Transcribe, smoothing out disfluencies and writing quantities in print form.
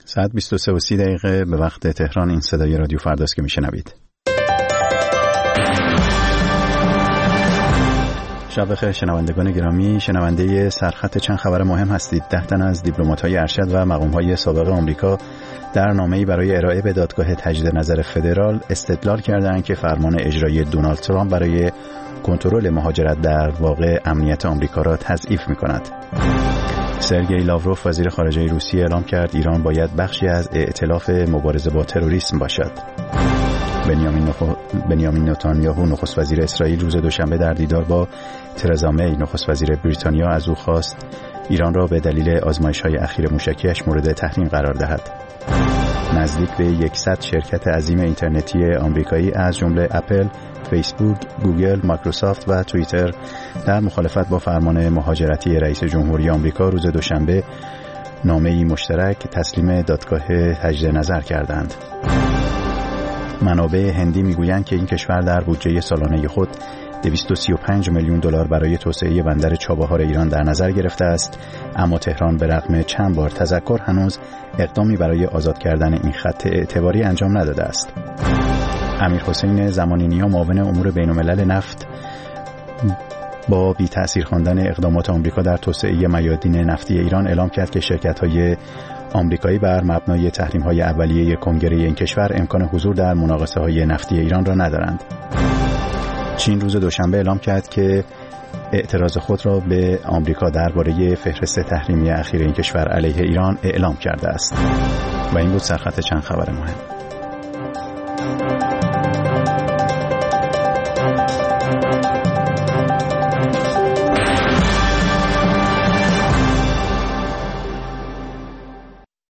ساعت 23:30 به وقت تهران. این صدای رادیو فرداست که میشنوید. شب بخیر شنوندگان گرامی. شنونده سرخط چند خبر مهم هستید. 10 تن از دیپلمات‌های ارشد و مقام‌های سابق آمریکا در نامه‌ای برای ارائه به دادگاه تجدید نظر فدرال استدلال کردند که فرمان اجرایی دونالد ترامپ برای کنترل مهاجرت در واقع امنیت آمریکا را تضعیف می‌کند. سرگئی لاوروف وزیر خارجه روسیه اعلام کرد ایران باید بخشی از ائتلاف مبارزه با تروریسم باشد. بنیامین نتانیاهو نخست وزیر اسرائیل روز دوشنبه در دیدار با ترزا می نخست وزیر بریتانیا از او خواست ایران را به دلیل آزمایش‌های اخیر موشکیش مورد تحریم قرار دهد. نزدیک به 100 شرکت عظیم اینترنتی آمریکایی از جمله اپل، فیسبوک، گوگل، مایکروسافت و توییتر در مخالفت با فرمان مهاجرتی رئیس جمهوری آمریکا روز دوشنبه نامه‌ای مشترک تسلیم دادگاه تجدید نظر کردند. منابع هندی میگویند که این کشور در بودجه سالانه خود 235 میلیون دلار برای توسعه بندر چابهار ایران در نظر گرفته است، اما تهران به رغم چند بار تذکر هنوز اقدامی برای آزاد کردن این خط اعتباری انجام نداده است. امیرحسین زمانینیا معاون امور بین‌الملل نفت با بی تأثیر خواندن اقدامات آمریکا در توسعه میادین نفتی ایران اعلام کرد که شرکت‌های آمریکایی بر مبنای تحریم‌های اولیه کنگره این کشور امکان حضور در مناقصه‌های نفتی ایران را ندارند. چین روز دوشنبه اعلام کرد که اعتراض خود را به آمریکا درباره فهرست تحریمی اخیر این کشور علیه ایران اعلام کرده است. و این بود سرخط چند خبر مهم.